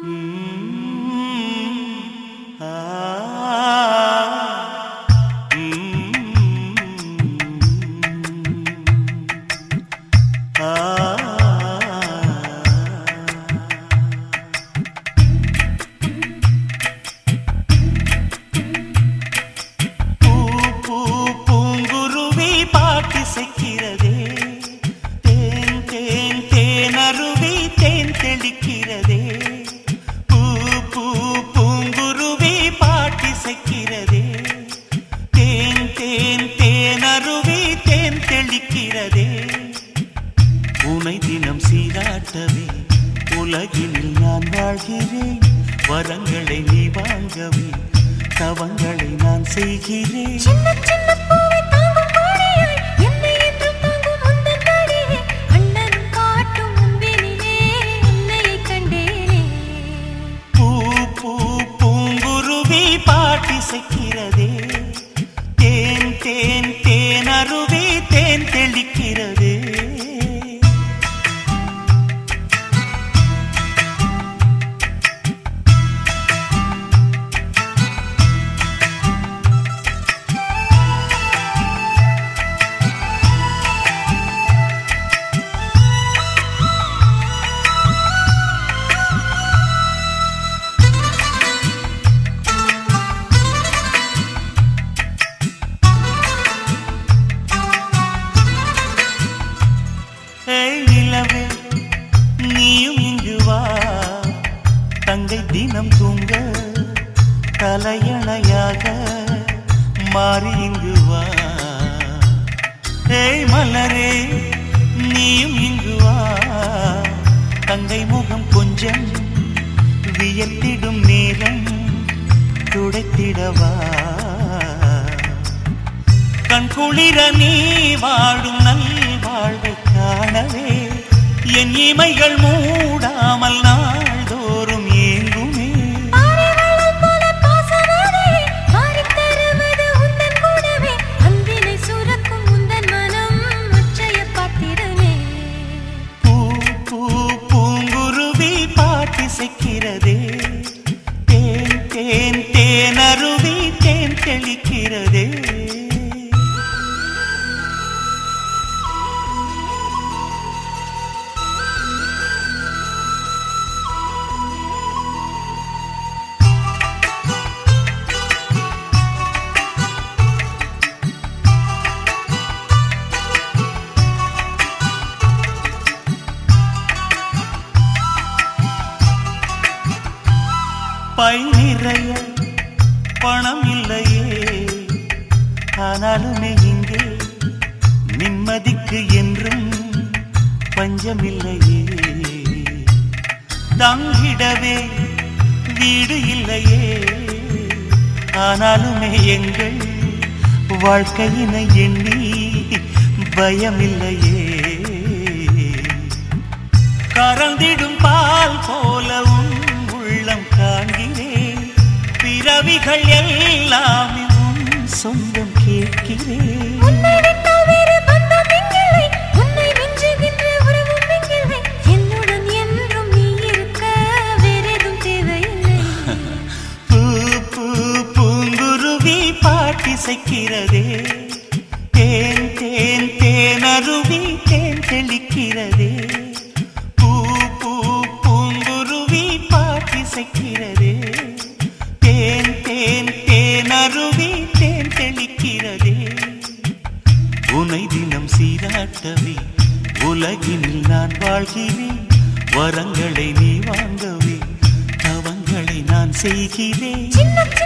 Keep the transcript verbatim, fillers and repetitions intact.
உனை தினம் சீராட்டவே உலகினில் நான் வாழ்கிறேன். வரங்களை நீ வாங்கவே தவங்களை நான் செய்கிறேன். சின்ன சின்ன பூவை தாங்கும் கோடையாய் என்னை என்றும் தாங்கும் உந்தன் நாடியே அண்ணன் காட்டும் முன்பினிலே உன்னை கண்டேனே. பூ பூ பூங்குருவி பாட்டிசைக்கிறதே, தேன் தேன் தேன் அருவி தேன் தெளிக்கிறதே. நீயும் இங்கு வா, தங்கை தினம் தூங்க தலையணையாக மாறி இங்கு வா. ஏய் மலரே நீயும் இங்கு வா, தங்கை முகம் கொஞ்சம் வியத்திடும் நேரம் துடைத்திடவா. கண் குளிர நீ வாடும் நல் வாழ்வை காணவே என் இமைகள் மூடாமல் நாள்தோறும் ஏங்குமே. பூ பூ பூங்குருவி பாட்டிசைக்கிறதே, தேன் தேன் தேன் அருவி தேன் தெளிக்கிறதே. பை நிறைய பணம் இல்லையே, ஆனாலுமே இங்கே நிம்மதிக்கு என்றும் பஞ்சமில்லையே. தங்கிடவே வீடு இல்லையே, ஆனாலுமே எங்கள் வாழ்க்கையினை எண்ணி பயமில்லையே. கறந்திடும் பால் போலவும் உள்ளம் காண்கிறேன், பிறவிகள் எல்லாம் உன் சொந்தம் கேட்கிறேன். உன்னை விட்டால் வேறு பந்தம் எங்கில்லை, உன்னை மிஞ்சுகின்ற உறவும் எங்கில்லை. என்னுடன் என்றும் நீ இருக்க வேறேதும் தேவையில்லை. பூ பூ பூங்குருவி பாட்டிசைக்கிறதே, தேன் தேன் தேன் அருவி தேன் தெளிக்கிறதே. பாட்டிசைக்கிறதே, தேன் தேன் தேன் அருவி தேன் தெளிக்கிறதே. உனை தினம் சீராட்டவே உலகினில் நான் வாழ்கிறேன். வரங்களை நீ வாங்கவே தவங்களை நான் செய்கிறேன். சின்ன